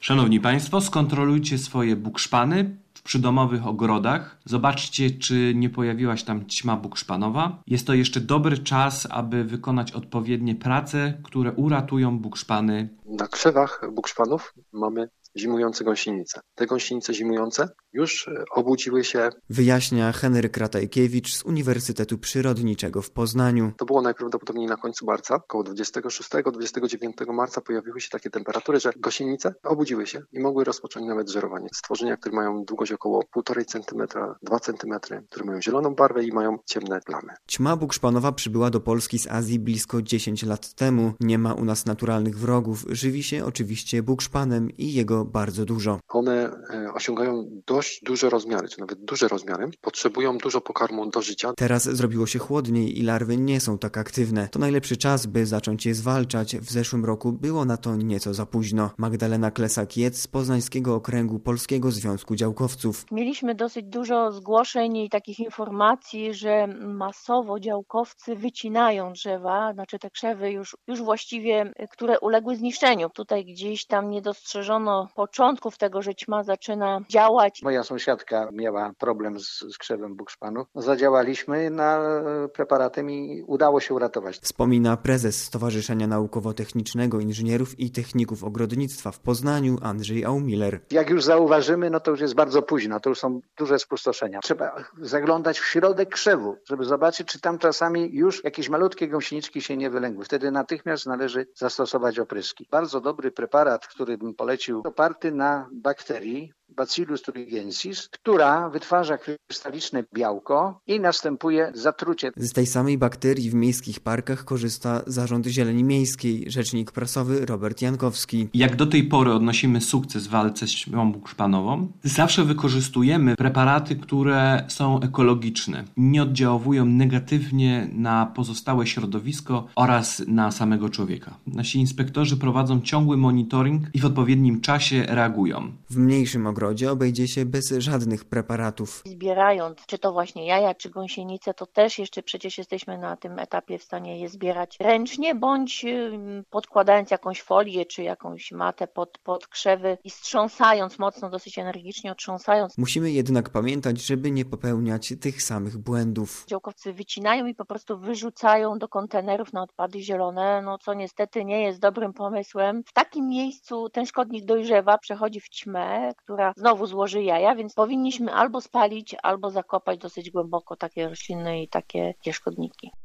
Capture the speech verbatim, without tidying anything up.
Szanowni Państwo, skontrolujcie swoje bukszpany w przydomowych ogrodach. Zobaczcie, czy nie pojawiła się tam ćma bukszpanowa. Jest to jeszcze dobry czas, aby wykonać odpowiednie prace, które uratują bukszpany. Na krzewach bukszpanów mamy zimujące gąsienice. Te gąsienice zimujące już obudziły się. Wyjaśnia Henryk Ratajkiewicz z Uniwersytetu Przyrodniczego w Poznaniu. To było najprawdopodobniej na końcu marca, około dwudziestego szóstego do dwudziestego dziewiątego marca pojawiły się takie temperatury, że gąsienice obudziły się i mogły rozpocząć nawet żerowanie. Stworzenia, które mają długość około półtorej centymetra, dwa centymetry, które mają zieloną barwę i mają ciemne plamy. Ćma bukszpanowa przybyła do Polski z Azji blisko dziesięć lat temu. Nie ma u nas naturalnych wrogów. Żywi się oczywiście bukszpanem i jego bardzo dużo. One osiągają dość duże rozmiary, czy nawet duże rozmiary. Potrzebują dużo pokarmu do życia. Teraz zrobiło się chłodniej i larwy nie są tak aktywne. To najlepszy czas, by zacząć je zwalczać. W zeszłym roku było na to nieco za późno. Magdalena Klesak-Jec z Poznańskiego Okręgu Polskiego Związku Działkowców. Mieliśmy dosyć dużo zgłoszeń i takich informacji, że masowo działkowcy wycinają drzewa, znaczy te krzewy już, już właściwie, które uległy zniszczeniu. Tutaj gdzieś tam nie dostrzeżono początków tego, że ćma zaczyna działać. Moja sąsiadka miała problem z, z krzewem bukszpanu. Zadziałaliśmy na preparatem i udało się uratować. Wspomina prezes Stowarzyszenia Naukowo-Technicznego Inżynierów i Techników Ogrodnictwa w Poznaniu Andrzej Aumiller. Jak już zauważymy, no to już jest bardzo późno, to już są duże spustoszenia. Trzeba zaglądać w środek krzewu, żeby zobaczyć, czy tam czasami już jakieś malutkie gąsieniczki się nie wylęgły. Wtedy natychmiast należy zastosować opryski. Bardzo dobry preparat, który bym polecił, oparty na bakterii Bacillus thuringiensis, która wytwarza krystaliczne białko i następuje zatrucie. Z tej samej bakterii w miejskich parkach korzysta Zarząd Zieleni Miejskiej, rzecznik prasowy Robert Jankowski. Jak do tej pory odnosimy sukces w walce z ćmą bukszpanową, zawsze wykorzystujemy preparaty, które są ekologiczne, nie oddziałują negatywnie na pozostałe środowisko oraz na samego człowieka. Nasi inspektorzy prowadzą ciągły monitoring i w odpowiednim czasie reagują. W mniejszym ogrodzie obejdzie się bez żadnych preparatów. Zbierając, czy to właśnie jaja, czy gąsienice, to też jeszcze przecież jesteśmy na tym etapie w stanie je zbierać ręcznie, bądź podkładając jakąś folię, czy jakąś matę pod, pod krzewy i strząsając mocno, dosyć energicznie otrząsając. Musimy jednak pamiętać, żeby nie popełniać tych samych błędów. Działkowcy wycinają i po prostu wyrzucają do kontenerów na odpady zielone, no co niestety nie jest dobrym pomysłem. W takim miejscu ten szkodnik dojrzewa, przechodzi w ćmę, która znowu złoży jaja, więc powinniśmy albo spalić, albo zakopać dosyć głęboko takie rośliny i takie szkodniki.